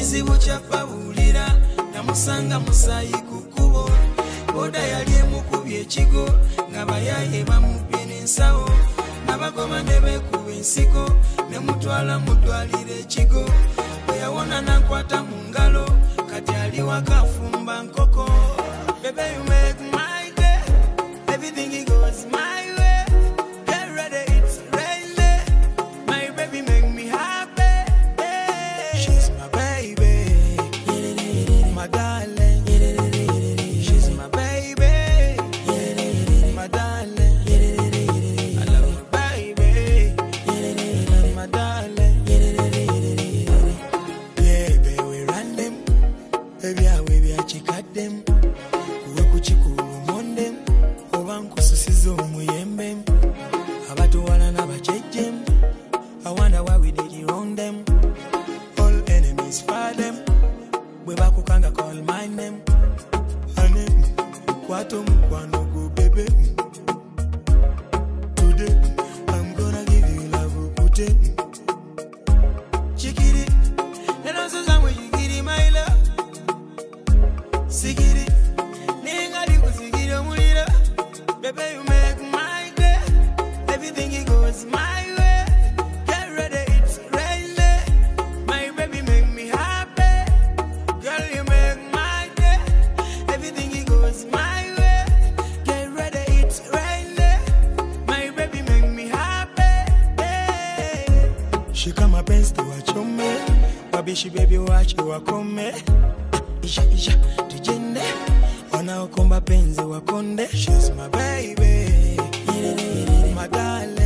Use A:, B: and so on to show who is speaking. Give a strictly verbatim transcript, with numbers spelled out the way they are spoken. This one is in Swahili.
A: kizibu kyapabulira namusanga musayi kukubo boda yali emukubye ekigo nga bayaye bamubye n'ensawo nabagoma ne beekuba ensiko ne mutwala mudwalira ekigo bwe yawona nankwata mu ngalo kati ali wakafumba nkoko. Baby, you make my day, everything it goes my way. Get ready, it's raining. My baby make me happy. She's my baby, my darling. She's my baby, my darling. I love you, baby, my darling. Yeah, baby, we run them. Baby, I will be a chick at them. Kuwe kuchikulu mondem oba nkususiza omuyembe abatuwala n'abajejjem. I wonder why we did it wrong them. All enemies fire them. Bwe bakukanga call my name. Ane kwato mukwano go baby. Today I'm gonna give you love ukute. Chikiri neno soza mwe chikiri my love. Sigiri baby, you make my day, everything it goes my way. Get ready, it's raining. My baby make me happy. Girl, you make my day, everything it goes my way. Get ready, it's raining. My baby make me happy. Hey. She come up and to watch you me. Baby, she baby watch you wakome. Isha isha tujende. Wana okomba penzi wakonde. She's my baby, my darling.